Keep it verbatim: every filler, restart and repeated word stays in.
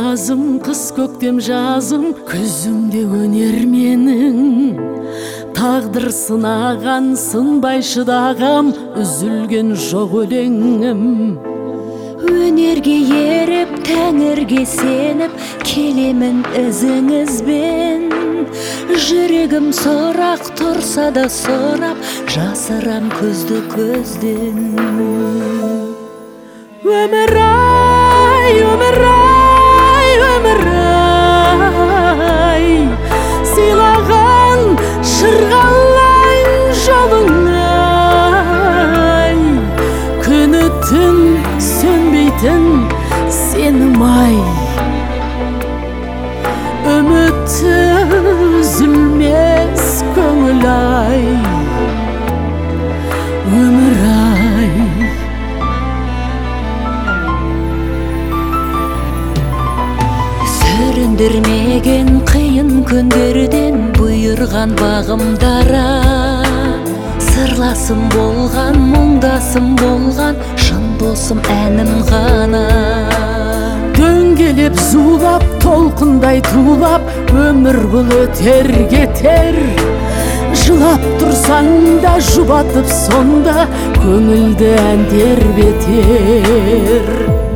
жазым, қыс көктем жазым, күзімде өнер менің. Тағдыр сынаған, сынбай шыдағам, үзілген жоқ өлеңім. Өнерге еріп, тәңірге сеніп, келемін ізіңізбен. Жүрегім сұрақ тұрса да сұрап, жасырам көзді көзден. Өмір ай, өмір ай, өмір ай, сыйлаған шырғалайын жолыңай. Күні түн сөнбейтін сенім ай, үміті үзілмес көңіл ай. Өмір ай, сүріндірмеген қиын күндерден бұйырған бағымдара. Сырласым болған, мұңдасым болған, шын досым әнім ғана. Дөңгелеп зулап, толқындай тулап, өмір бұл өтер кетер. Жылап тұрсаң да, жұбатып сонда, көңілді ән тербетер.